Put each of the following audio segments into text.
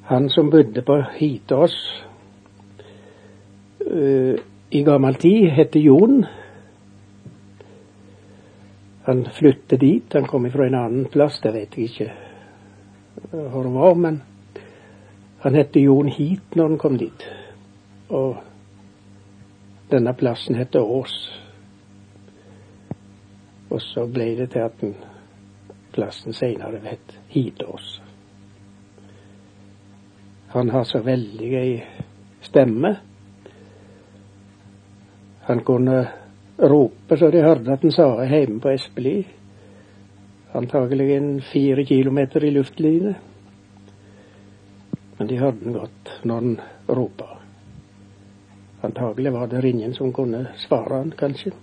Han som bodde på Hitås i gammel tid hette Jon. Han flyttet dit, han kom fra en annen plass, det vet jeg ikke hvor det var, men han hette Jon Hit når han kom dit. Og denne plassen hette Ås. Og så ble det til at plassen senere hette Hitås. Han har så veldig ei stemme. Han kunne rope så de hørte at han sa hjemme på Espelid. Antagelig 4 kilometer i luftlinje. Men de hørte han godt når han ropa. Antagelig var det ingen som kunne svare han, kanskje.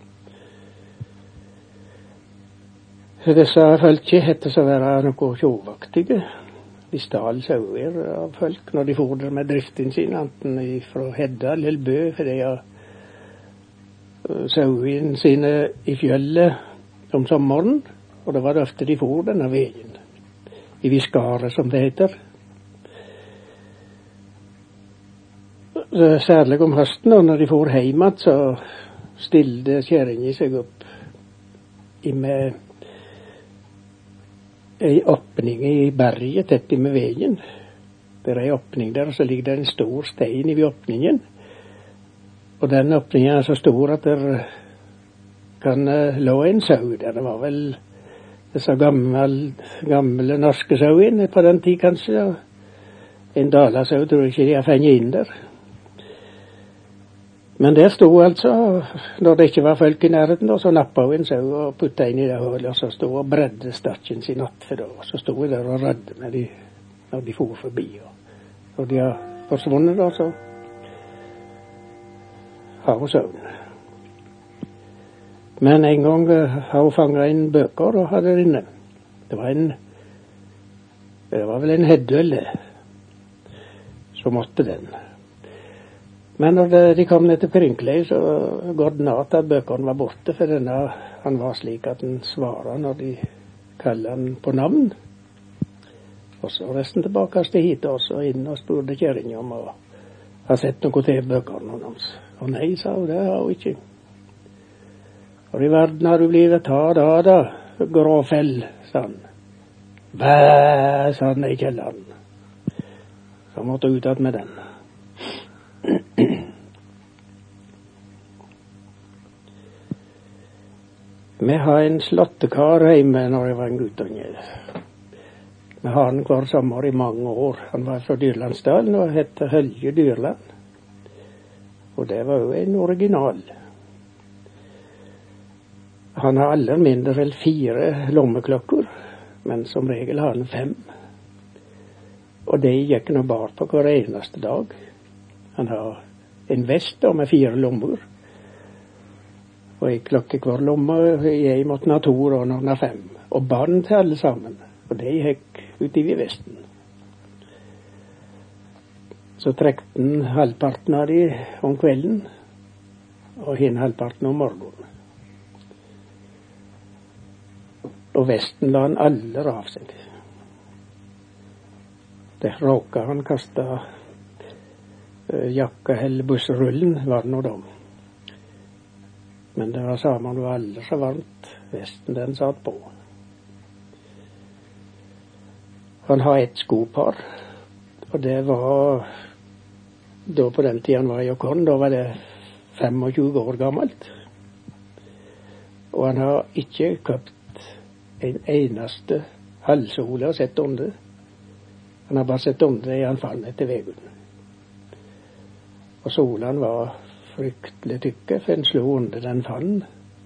Så disse folket hette så være noe sjåvaktige. De stal sauer av folk når de for der med driften sin, enten fra Heddal eller Bø, for de har sauene sine i fjellet om sommeren, og det var ofte de for denne veien, i Viskare som det heter. Særlig om høsten, og når de for hjem, så stilte kjerringa seg opp med ei åpning i berget tett med veien. Det er ei åpning der, og så ligger det en stor stein i åpningen. Og den åpningen er så stor at der kan lå en sau der. Det var vel disse gamle norske sauene på den tid, kanskje. En dalasau tror jeg ikke de har fengt inn der. Men der stod altså, når det ikke var folk i nærheten, så nappet hun en sau og puttet inn i det hullet, og så stod og bredde stakken sin attfor da. Og så stod hun der og rødde med de, når de for forbi. Og når de har forsvunnet da, så har hun søvn. Men en gang har hun fanget en bøker og hadde det inne. Det var vel en heddøl, så måtte den. Men når de kom ned til Prinklei, så går det natt at bøkene var borte, for han var slik at han svarer når de kaller han på navn. Og så resten tilbake til hit også, inn og spurte kjerringa om å ha sett noe til bøkene hans. Og nei, sa hun, det har hun ikke. Og i verden har du blitt da, gråfell, sa han. Bæ, sa han i kjelleren. Så måtte hun ut med den. Vi har en slåttekar hjemme når jeg var en guttunge. Vi har han hver sommer i mange år. Han var fra Dyrlandsdalen og hette Hølje Dyrland. Og det var jo en original. Han har aller mindre enn 4 lommeklokker, men som regel har han 5. Og det gikk nå bare på hver eneste dag. Han har en vest da, med 4 lommer. Og en klokke hver lomme, jeg måtte ha 2 og noen ha 5. Og barn til alle sammen. Og det gikk ut i vesten. Så trekte han halvparten av de om kvelden, og hin halvparten om morgenen. Og vesten la han aller av seg. Det råka han kastet jakka eller bussrullen, var det noe da. Men det var sammen, det var aldri så varmt. Vesten den satt på. Han har et skopar, og det var, da på den tiden han var i Åkon, da var det 25 år gammelt. Og han har ikke køpt en eneste halvsole og sett under. Han har bare sett under det han fant etter veien. Og solen var fryktelig tykke, for en slo under den fann.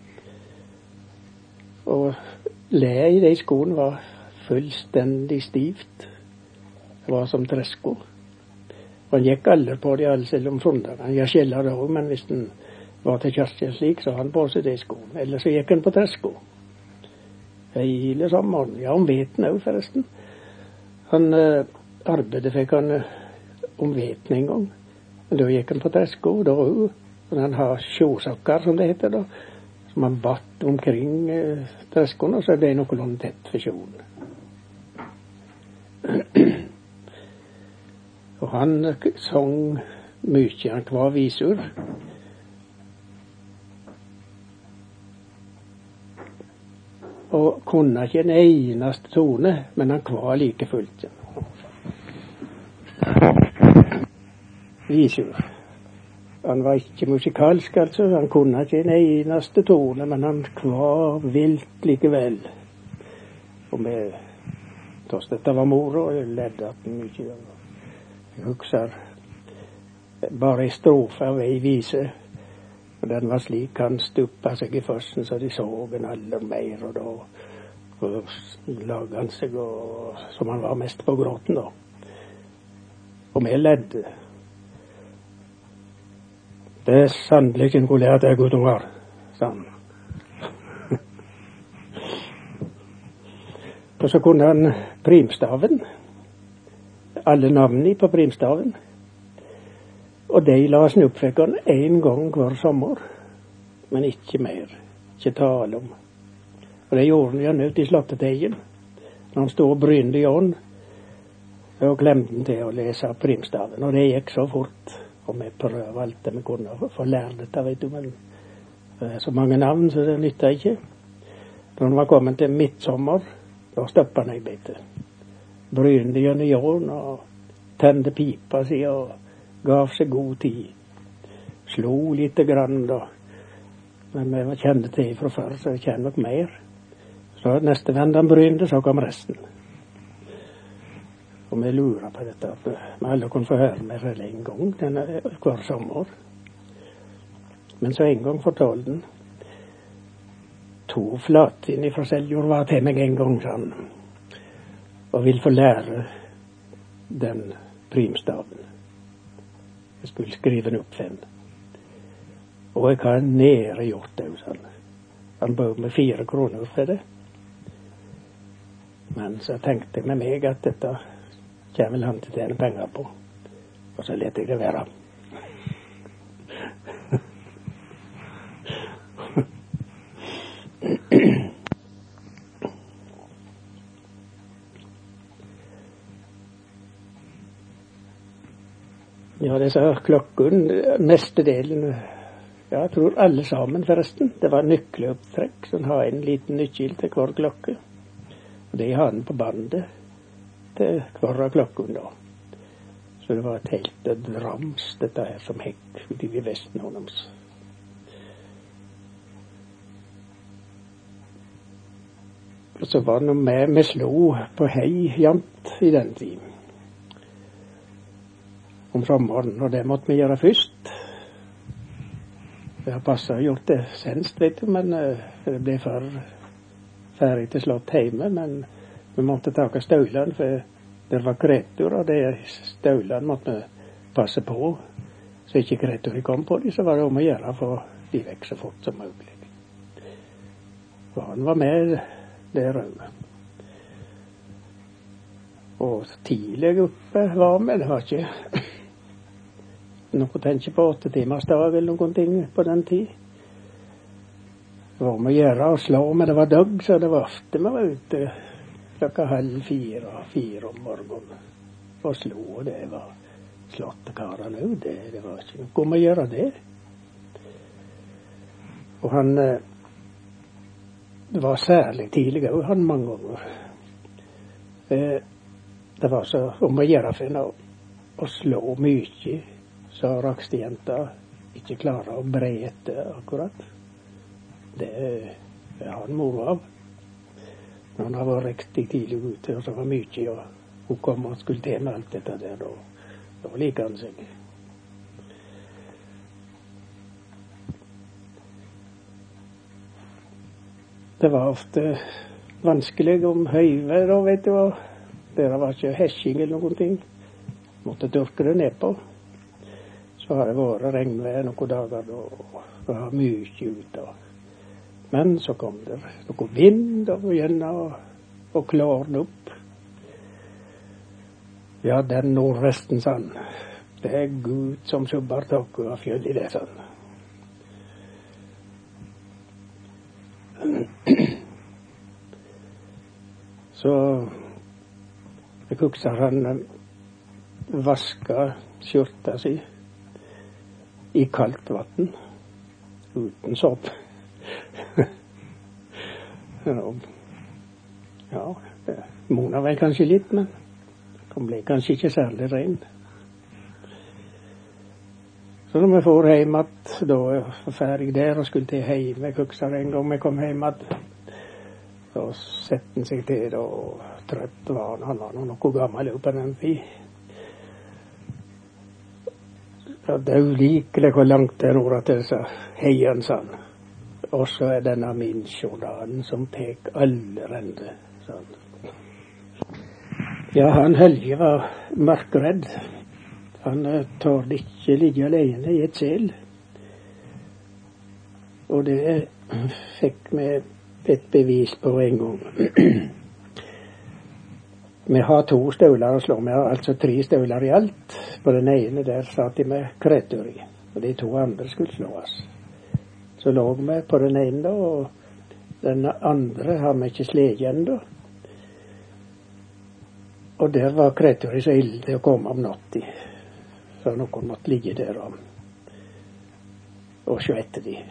Og le i de skoene var fullstendig stivt. Det var som tresko. Og han gikk aldri på de alle selv om søndagen. Han gikk skjellet da også, men hvis han var til kjæreste slik, så han på seg de skoene. Eller så gikk han på tresko. Hele sommeren. Ja, han vet nå forresten. Han arbeidet fikk han om veten en gang. Men da gikk han på tresko, da òg. Og han har sjåsokker, som det heter da, som han batt omkring treskoene, så det er noenlunde tett for sjåen. Og han sang mye, han kvar visur. Og kunne ikke en eneste tone, men han kvar like fullt. Visur. Han var ikke musikalsk, altså. Han kunne ikke en eneste tone, men han kvar vilt likevel. Og vi tås dette var moro, og jeg ledde at mye. Jeg husker bare en strofe av ei vise, og den var slik han stuppa seg i fossen, så de så en aller mer, og da laget han seg, som han var mest på gråten da. Og vi ledde. Det er sannelig ikke noe lært av guttunger, sa han. Og så kunne han primstaven, alle navnene på primstaven. Og de las han opp for han en gang hver sommer, men ikke mer, ikke tale om. Og det gjorde han gjerne ute i slottetegen, når han stod og brynte i ånd, og glemte han til å lese primstaven. Og det gikk så fort, og vi prøvde alt det vi kunne få lære dette, vet du, men det er så mange navn, så det nyttet ikke. Når han var kommet til midtsommer, da stoppet han en bit. Brynte gjerne i ånd, og tente pipa si, og gav seg god tid. Slo lite grann da. Men vi kjente til fra før, så jeg kjenner nok mer. Så neste vend han brynte, så kom resten. Og vi lurer på dette, at vi alle kunne få høre mer enn en gang hver sommer. Men så en gang fortalte han, to flatin fra Seljord var til meg en gang, sa han, og vil få lære den primstaven. Jeg skulle skrive den opp 5. Og jeg har nere gjort det, sa han. Han bød med 4 kroner for det. Men så tenkte jeg med meg at dette kommer han til å tjene penger på. Og så let jeg det være. Ja, disse klokkene, mestedelen, ja, jeg tror alle sammen forresten, det var nøkkelopptrekk, så han har en liten nøkkel til hver klokke. Og det har han på bandet til hver av klokken da. Så det var et helt drams, dette her som hekk ute i vesten hans. Og så var det noe med slo på hei jamt i den tiden. Om sommeren, og det måtte vi gjøre først. Jeg har passet og gjort det senest, vet du, men det ble ferdig til slått hjemme, men vi måtte ta støvlene, for det var kretur, og det støvlene måtte vi passe på, så ikke kreturen kom på dem, så var det om å gjøre for de vekk så fort som mulig. Og han var med der også. Og tidlig oppe var vi, det var ikke noe tenke på 8 timers dag eller noen ting på den tid. Det var med å gjøre og slå, men det var dag, så det var ofte vi var ute klokka 3:30 og 4 om morgenen og slo, og det var slåttekarene òg, det var ikke noe om å gjøre det. Og han det var særlig tidlig òg, han mange ganger. Det var så om å gjøre for å slå mye, så rakstejenta ikke klarer å brete akkurat. Det har han moro av. Når han har vært riktig tidlig ute, og så var mye, og hun kom og skulle til med alt dette der, da liker han seg. Det var ofte vanskelig om høyvær, da, vet du, og det var ikke hesking eller noen ting. Måtte dyrke det ned på. Så har det vært regnvær noen dager, og det var mye ute. Men så kom det noe vind og igjen, og klarne opp. Ja, den nordvesten, sann. Det er Gud som subber taket av fjell i det, sann. Så jeg husker han vaske skjorta si i kaldt vann, uten såpe. Ja, det mona vel kanskje litt, men han ble kanskje ikke særlig ren. Så når vi får hjem at da er jeg ferdig der og skulle til hjem, jeg husker en gang vi kom hjem at så sette han seg til det, og trøtt var han. Han var noe gammel på den tid. Ja, det er ulikelig hvor langt det ror til disse heiene, sa han. Og så er denne min Jordan som pek allerede, sa han. Ja, han Helge var mørkredd. Han torde ikke ligge alene i et sel. Og det fikk vi et bevis på en gang. Vi har 2 støvler å slå. Vi har altså 3 støvler i alt. På den ene der satt de med kretur i, og de 2 andre skulle slås. Så lå vi på den ene da, og den andre har vi ikke slet ennå. Og der var kretur i så ille til å komme om natta. Så noen måtte ligge der og se etter de.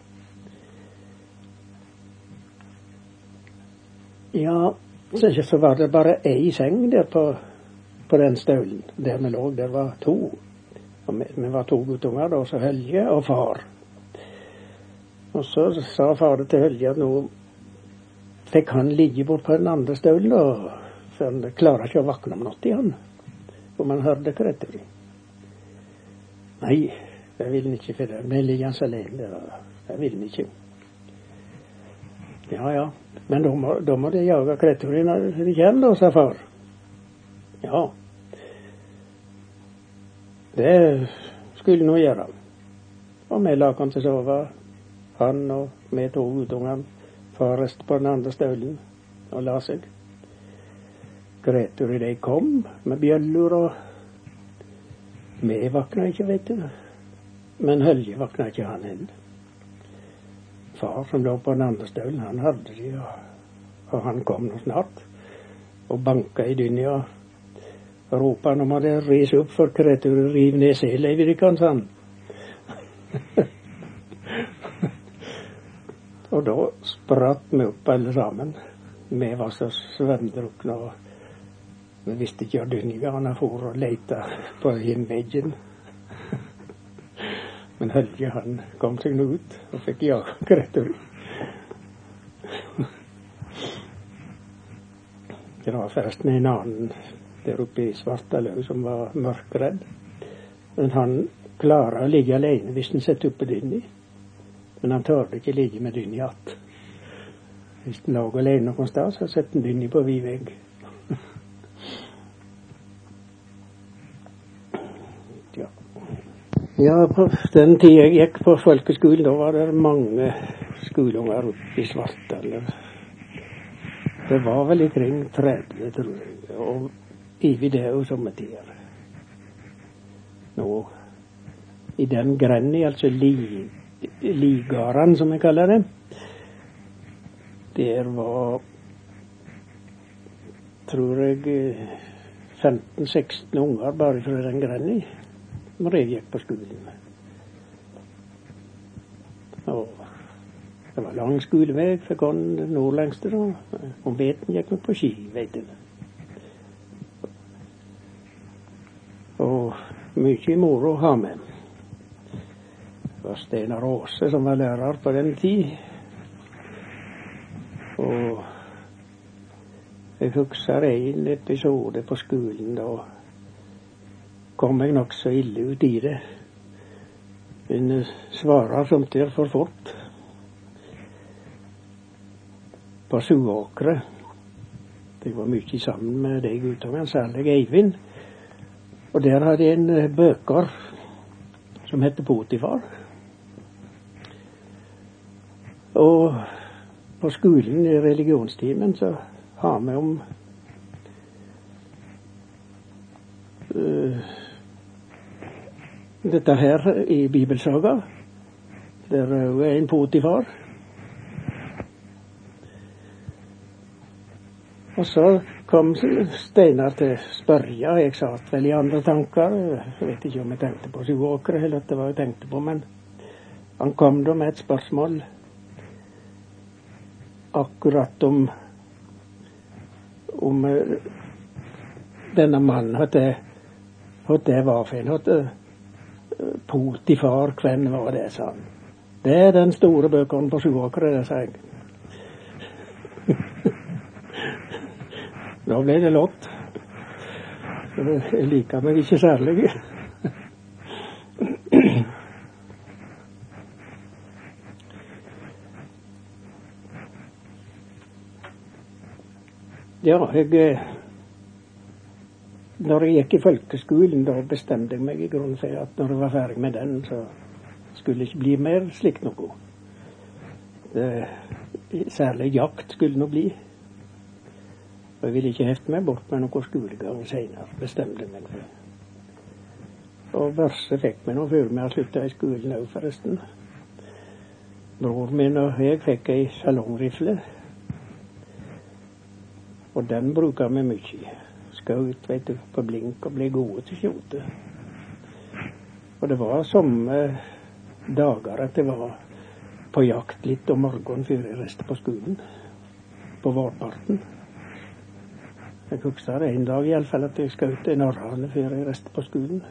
Ja, så var det bare ei seng der på den støvlen. Der vi lå, der var 2. Og vi var 2 guttunger, da, så Helge og far. Og så sa far til Helge at nå fikk han ligge bort på den andre støvlen, for han klarer ikke å vakne om natta, han. For man hørte kretur i. Nei, det vil han ikke, for det. Men ligger han så alene der, det vil han ikke. Ja, men da må de jage kretur i når de kommer, da, sa far. Ja, det skulle nå gjøre. Og vi la han til sove, han og vi 2 guttungene, far resten på den andre støvlen, og la seg. Kretur i de kom med bjøllur, og vi vakna ikke, vet du. Men Helge vakna ikke, han heller. Far som lå på den andre støvlen, han hadde de, og han kom nå snart, og banka i dynja, og ropte han om at det ris opp for kretur, riv ned sela i virkan, sa han. Og da spratt vi opp alle sammen. Vi var så svømdrukne, og vi visste ikke at dynja, han for og leita på innveggen. Men Helge, han kom seg nå ut og fikk jage kretur. Det var forresten en annen der oppe i Svartaløy som var mørkredd. Men han klarer å ligge alene hvis han setter opp på dynni. Men han tørde ikke ligge med dynni att. Hvis han lå alene noen sted, så setter han dynni på vid vegg. Ja, på den tiden jeg gikk på folkeskolen, da var det mange skoleunger oppe i Svartaløy. Det var vel ikring 30, tror jeg, og ivi det og sommetider. Nå, i den grenda, altså ligaran som jeg kaller det, der var, tror jeg, 15-16 unger bare fra den grenda når jeg gikk på skolen. Og det var lang skolevei for oss nordlengste da. Om veten gikk vi på ski, vet du. Og mye moro å ha med. Det var Steinar Åse som var lærer på den tid. Og jeg husker en episode på skolen da kom jeg nok så ille ut i det. En svarer som der for fort. På Suåkre. Det var mye sammen med de guttene, særlig Eivind. Og der hadde jeg en bøker som hette Potifar. Og på skolen i religionstimen så har vi om dette her i Bibelsaga. Der er en Potifar. Og så kom Steinar til spørja. Jeg satt vel i andre tanker. Jeg vet ikke om jeg tenkte på Sjøåkre eller at det var jeg tenkte på, men han kom da med et spørsmål akkurat om denne mannen, at det var for en, at Potifar, hvem var det, sa han. Det er den store bøkene på Sjøåkre, det, sa jeg. Da ble det lott. Jeg liker meg ikke særlig. Ja, når jeg gikk i folkeskolen, da bestemte jeg meg i grunnen for at når jeg var ferdig med den, så skulle det ikke bli mer slikt noe. Særlig jakt skulle det bli. Og jeg ville ikke hefte meg bort med noe skolegang senere, bestemte jeg meg for. Og verset fikk meg nå før vi har sluttet i skolen også, forresten. Bror min og jeg fikk ei salongrifle, og den bruker vi mye. Skaut, vet du, på blink og ble gode til skjote. Og det var somme dager at det var på jakt litt om morgenen før jeg reiste på skolen, på vårparten. Jeg husker en dag i alle fall at jeg skaut en orrane før jeg reiste på skolen.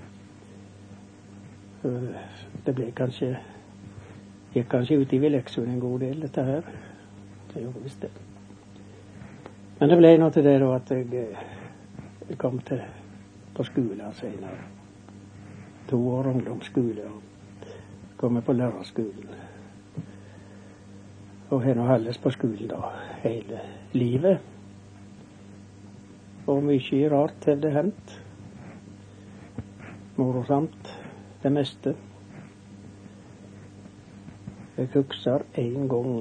Det ble kanskje, gikk kanskje ut i Leksun en god del, dette her. Det gjorde visst det. Men det ble noe til det da at jeg kom på skolen senere. 2 år ungdomsskole og kom på lærerskolen. Og har nå holdes på skolen da hele livet. Og mye rart har det hendt. Morosamt, det meste. Jeg husker en gang.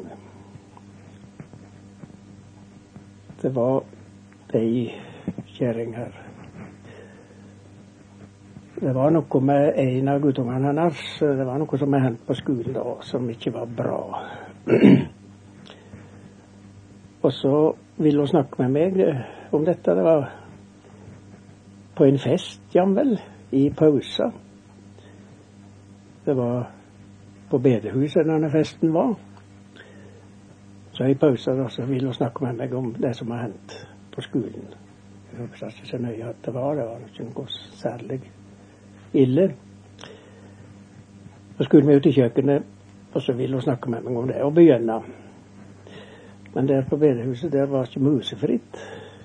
Det var ei kjerring her. Det var noe med en av guttungene hennes. Det var noe som er hendt på skolen da, som ikke var bra. Og så ville hun snakke med meg om dette. Det var på en fest, jamvel, i pausa. Det var på bedehuset denne festen var. Så i pausa da, så ville hun snakke med meg om det som har hendt på skolen. Jeg husker ikke så nøye at det var ikke noe særlig ille. Så skulle vi ut i kjøkkenet, og så ville hun snakke med meg om det, og begynne. Men der på bedehuset, der var ikke musefritt.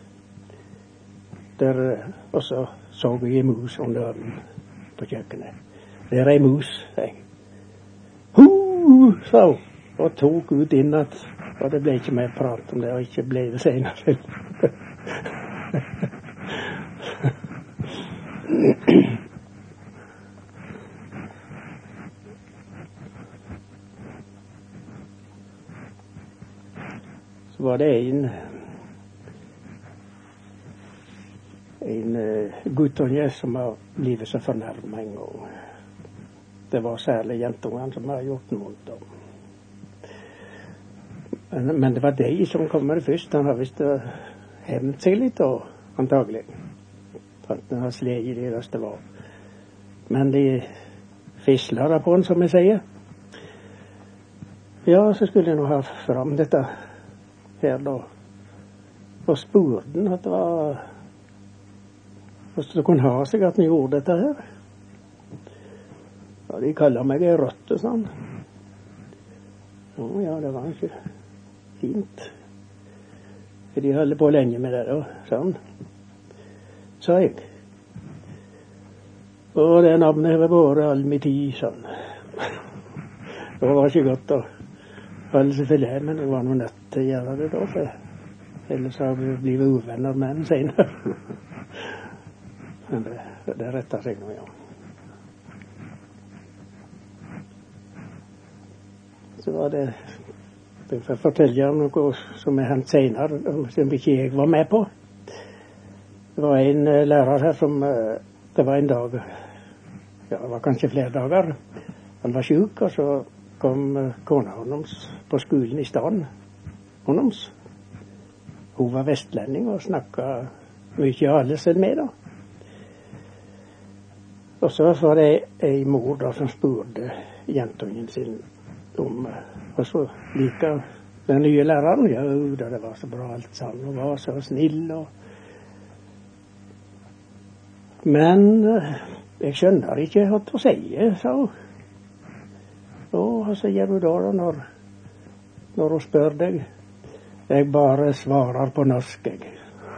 Og så jeg en mus under døren på kjøkkenet. Der er en mus, sa jeg. Sa hun, og tok ut inn at, og det ble ikke mer prat om det, og ikke ble det senere. Så var det en guttunge som har blitt så fornærmet en gang. Det var særlig jentungene som har gjort noe vondt om. Men det var de som kommer først. Han har visst hevnt seg litt, og antagelig. Han har slet i det det var. Men de fisler på han, som jeg sier. Ja, så skulle jeg nå ha fram dette her da. Og spurte den at det var hvordan det kunne ha seg at den gjorde dette her. Ja, de kaller meg en rotte, sånn. Ja, det var ikke fint. De holder på lenge med det da, sånn. Sa jeg. Og det navnet har vært all min tid, sånn. Det var ikke godt å holde seg for det, men det var noe nødt til å gjøre det da, for ellers har vi blitt uvenner med den senere. Men det retter seg nå, ja. Så var det, jeg får fortelle om noe som er hendt senere, som ikke jeg var med på. Det var en lærer her som, det var en dag, ja, det var kanskje flere dager. Han var syk, og så kom kona hans på skolen i stedet. hun var vestlending og snakket mye Alesund med da. Og så var det en mor da som spurte jentungen sin om og så liker den nye læreren. Ja, da det var så bra alt sammen. Hun var så snill og men jeg skjønner ikke hva hun sier, sa hun. Og så gjør du da når hun spør deg. Jeg bare svarer på norsk, jeg.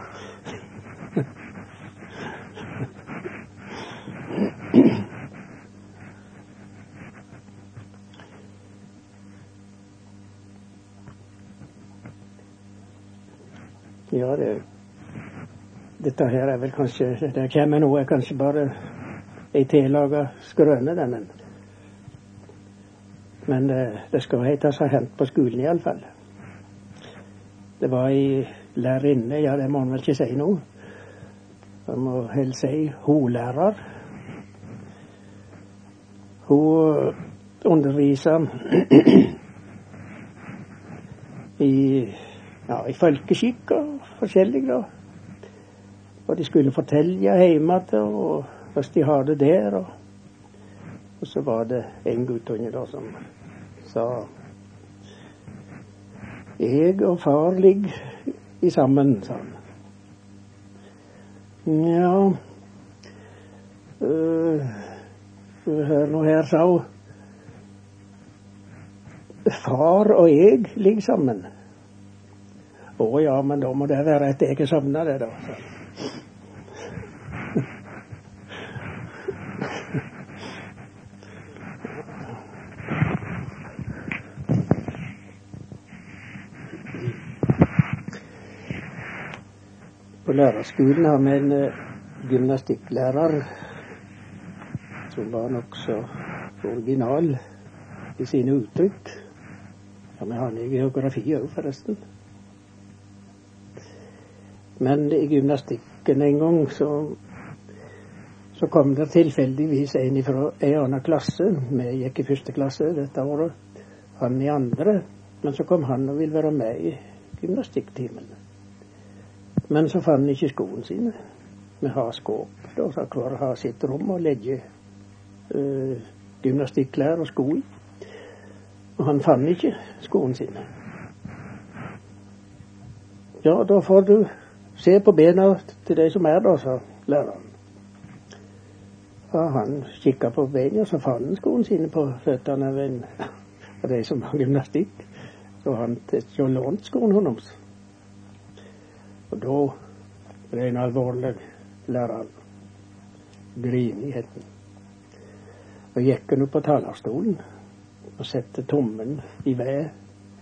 Ja, dette her er vel kanskje, det kommer nå, er kanskje bare ei tillaga skrøne, denne. Men det skal hete seg hendt på skolen i alle fall. Det var ei lærerinne, ja det må man vel ikke si nå. Man må helst si holærer. Hun underviser i folkeskikk og forskjellig da. Og de skulle fortelle hjemme og hvordan de har det der. Og så var det en guttunge da som sa jeg og far ligger i sammen, sa han. Ja, hør nå her, sa hun. Far og jeg ligger sammen. Å ja, men da må det være at jeg savner det da, sa han. På lærerskolen har vi en gymnastikklærer som var nok så original i sine uttrykk. Ja, vi har i geografi også forresten. Men i gymnastikken en gang så kom det tilfeldigvis en fra en annen klasse. Vi gikk i første klasse dette året. Han i andre. Men så kom han og ville være med i gymnastikktimen. Men så fant han ikke skoene sine. Vi har skåp, da, så hver har sitt rom og legge gymnastikkklær og sko i. Og han fant ikke skoene sine. Ja, da får du se på bena til de som er da, sa læreren. Ja, han kikket på bena, så fant han skoene sine på føttene av en av de som har gymnastikk. Så han ikke lånt skoene hans. Og da ble en alvorlig lærer grinigheten. Og gikk han opp på talerstolen og sette tommen i ved.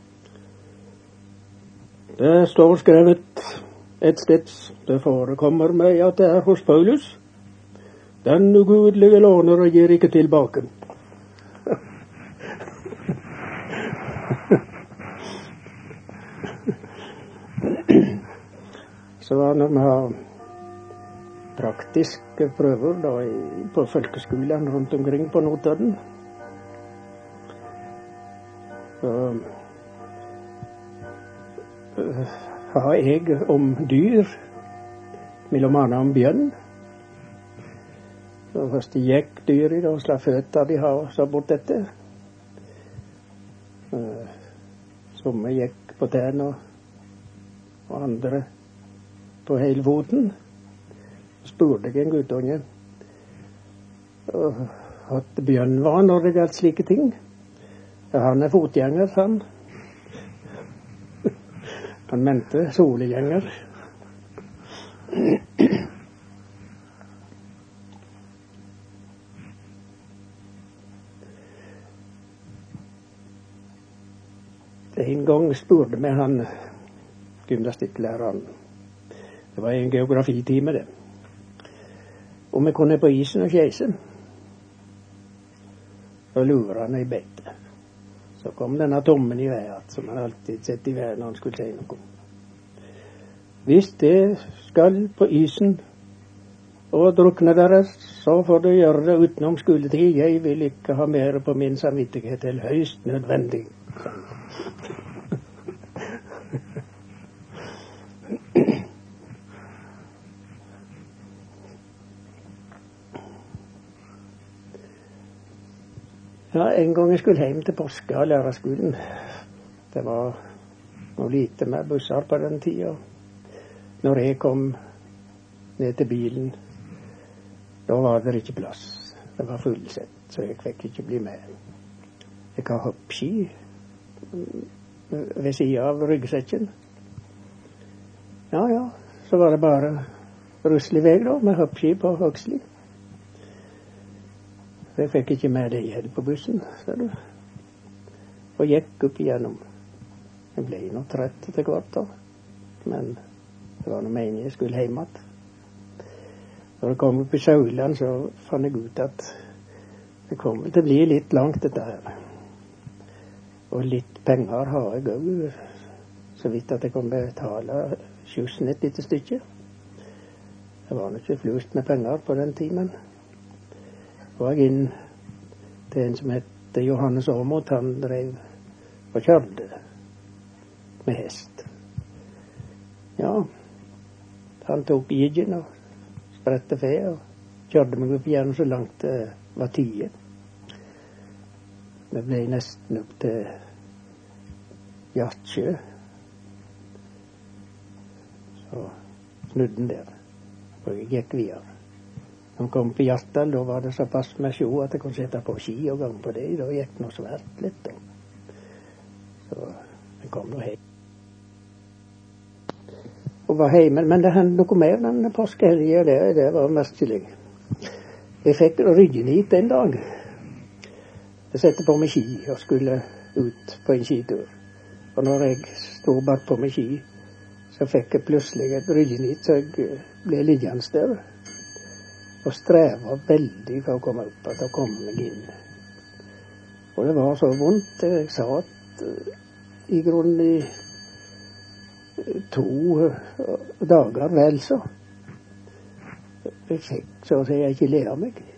Det står skrevet et sted, det forekommer meg at det er hos Paulus. Den ugudelige låner og gir ikke tilbake. Så når vi har praktiske prøver da, på folkeskolen rundt omkring på Notodden, så har jeg om dyr, mellom annet om bjørn. Så først de gikk dyr i det, og slags føtter de har så bort etter. Somme gikk på tærne og andre på hele foten. Spurte jeg en guttunge at bjørn var når det galt slike ting. Ja, han er fotgjenger, sa han. Han mente solegjenger. En gang spurte vi han gymnastikklæreren. Det var en geografitime det. Om vi kunne på isen og kjeise. Så lurer han i beite. Så kom denne tommen i været, som han alltid sett i været når han skulle si noe. Hvis det skal på isen og drukne deres, så får du gjøre det utenom skoletid. Jeg vil ikke ha mer på min samvittighet til høyst nødvendig. Ja, en gang jeg skulle hjem til påske av lærerskolen. Det var noe lite med busser på den tida. Når jeg kom ned til bilen, da var det ikke plass. Det var fullsett, så jeg fikk ikke bli med. Jeg har hoppski ved siden av ryggsekken. Ja, så var det bare rusle i vei da, med hoppski på Høgsli. Jeg fikk ikke med det igjen på bussen, ser du. Og gikk opp igjennom. Jeg ble nå trett etter hvert da, men det var noe meningen jeg skulle hjem igjen. Når jeg kom opp i Sauland, så fant jeg ut at det kommer til å bli litt langt dette her. Og litt penger har jeg òg, så vidt at jeg kan betale skjussen et lite stykke. Det var nok ikke flust med penger på den timen. Så jeg inn til en som het Johannes Aamodt. Han drev og kjørte med hest. Ja, han tok jiggen og spredte fe og kjørte meg opp igjen så langt det var 10. Vi ble nesten opp til Hjartsjø. Så snudde den der, og jeg gikk videre. Når jeg kom på Hjartdal, da var det såpass med sjå at jeg kunne sette på ski og gang på det. Da gikk det noe svært litt da. Så jeg kom nå hjem. Og var hjemme, men det hendte noe mer den påskehelgen, det var merkelig. Jeg fikk ryggenit en dag. Jeg satte på meg ski og skulle ut på en skitur. Og når jeg stod bak på meg ski, så fikk jeg plutselig et ryggenit, så jeg ble liggende der. Og streva veldig for å komme opp, at jeg kom meg inn. Og det var så vondt. Jeg satt i grunnen i 2 dager vel så. Jeg fikk så å si ikke le av meg.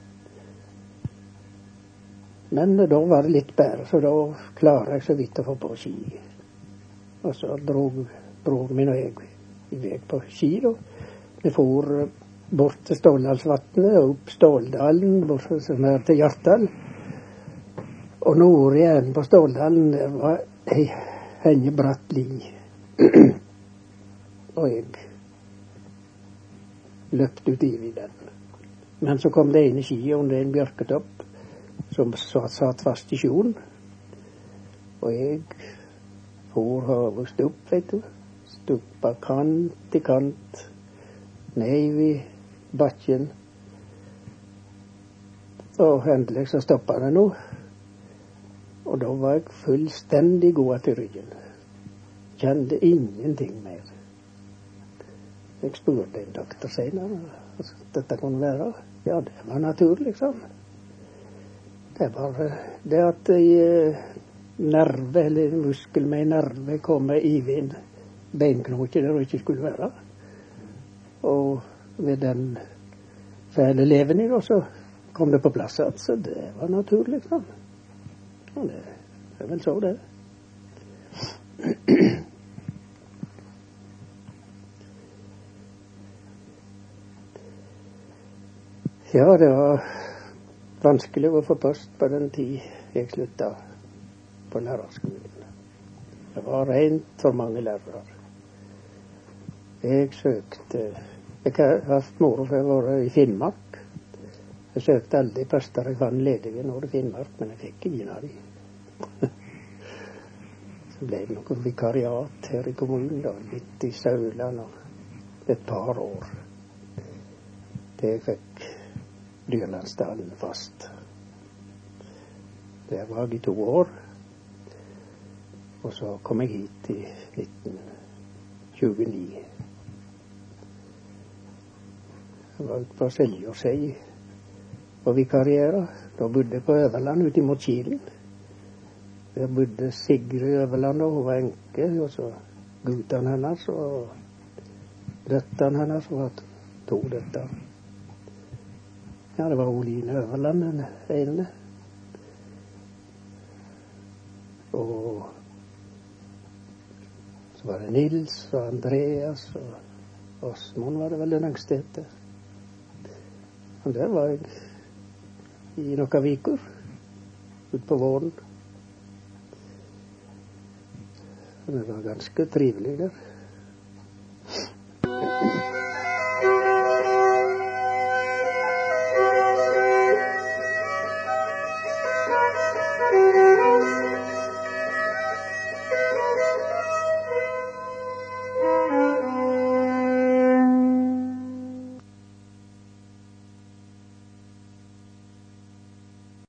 Men da var det litt bedre, så da klarer jeg så vidt å få på ski. Og så drog bror min og jeg i vei på ski da. Vi for bort til Ståldalsvatnet og opp Ståldalen, bort som er til Hjartdal. Og nord igjen på Ståldalen, der var ei hengebratt li. Og jeg løpte ut i den. Men så kom det ene skiet under en bjørketopp som satt fast i sjoen. Og jeg for høyest opp, vet du. Stuppa kant til kant, ned i bakken. Og endelig så stoppet det nå. Og da var jeg fullstendig god til ryggen. Kjente ingenting mer. Jeg spurte en doktor senere hva dette kunne være. Ja, det var naturlig, sånn. Det var det at nerve, eller muskel med nerve, kom i en beinknoke der det ikke skulle være. Og ved den fæle leven i da, så kom det på plass, så det var naturlig, sånn. Og det er vel så det. Ja, det var vanskelig å få post på den tid jeg sluttet på lærerskolen. Det var rent for mange lærere. Jeg søkte, jeg har hatt moro for å være i Finnmark. Jeg søkte alle de poster jeg fant ledige når i Finnmark, men jeg fikk ingen av de. Så ble det noe vikariat her i kommunen, da, litt i Sauland og et par år. Det jeg fikk Dyrlandsdalen fast. Der var jeg i 2 år. Og så kom jeg hit i 1929. Jeg var ute på Seljåsei og vikariere. Da bodde jeg på Øverland ute mot Kilen. Der bodde Sigrid Øverland, og hun var enke, og så guttene hennes og døttene hennes var 2 døtter. Ja, det var Oline Øverland, den ene. Og så var det Nils og Andreas og Åsmund var det vel den yngste etter. Og der var jeg i noen viker. utpå våren. Det var ganske trivelig der.